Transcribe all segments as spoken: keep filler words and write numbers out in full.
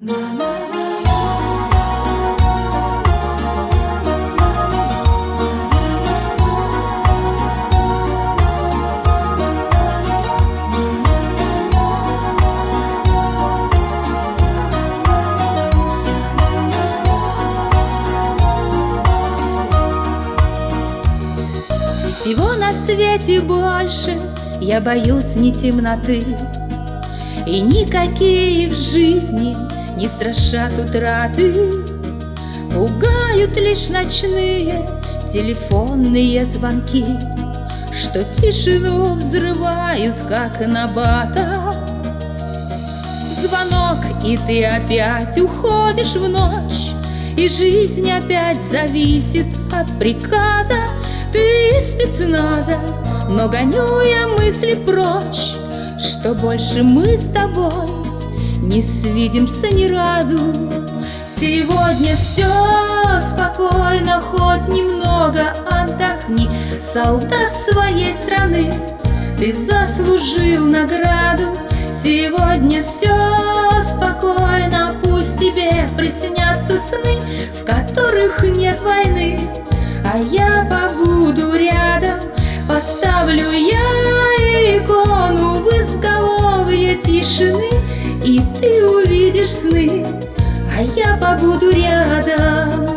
Всего на свете больше я боюсь не темноты, и никакие в жизни не страшат утраты. Пугают лишь ночные телефонные звонки, что тишину взрывают, как набата. Звонок, и ты опять уходишь в ночь, и жизнь опять зависит от приказа. Ты из спецназа, но гоню я мысли прочь, что больше мы с тобой не свидимся ни разу. Сегодня все спокойно, хоть немного отдохни, солдат своей страны, ты заслужил награду. Сегодня все спокойно, пусть тебе приснятся сны, в которых нет войны, а я побуду рядом. Поставлю я икону в изголовье тишины, и ты увидишь сны, а я побуду рядом.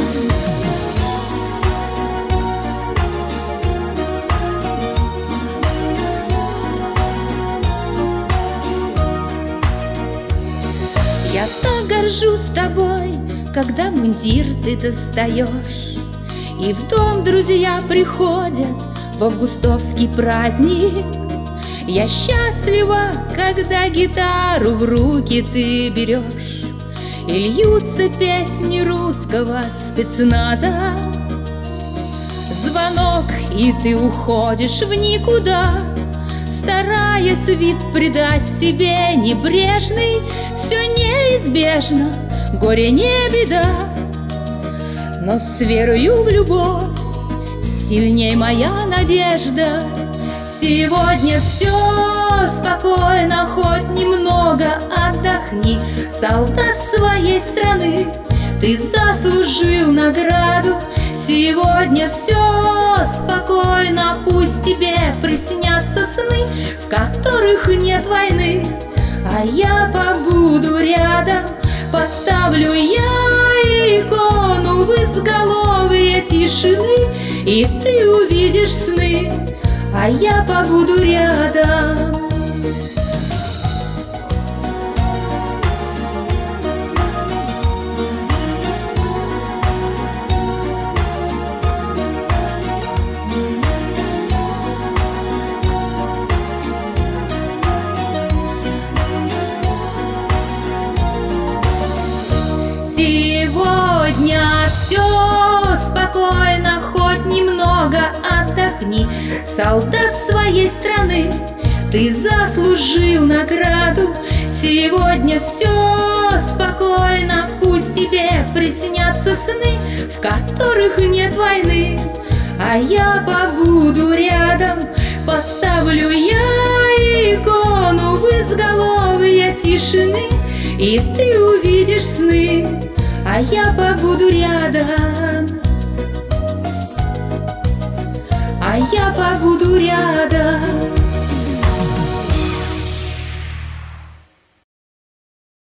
Я так горжусь тобой, когда мундир ты достаешь, и в дом друзья приходят в августовский праздник. Я счастлива, когда гитару в руки ты берешь, и льются песни русского спецназа. Звонок, и ты уходишь в никуда, стараясь вид придать себе небрежный. Все неизбежно, горе не беда, но с верою в любовь сильней моя надежда. Сегодня все спокойно, хоть немного отдохни, солдат своей страны, ты заслужил награду. Сегодня все спокойно, пусть тебе приснятся сны, в которых нет войны, а я побуду рядом. Поставлю я икону в изголовье тишины, и ты увидишь сны, а я побуду рядом. Сегодня все спокойно, хоть немного отдохни, солдат своей страны, ты заслужил награду. Сегодня все спокойно, пусть тебе приснятся сны, в которых нет войны, а я побуду рядом. Поставлю я икону в изголовье тишины, и ты увидишь сны, а я побуду рядом, а я побуду рядом.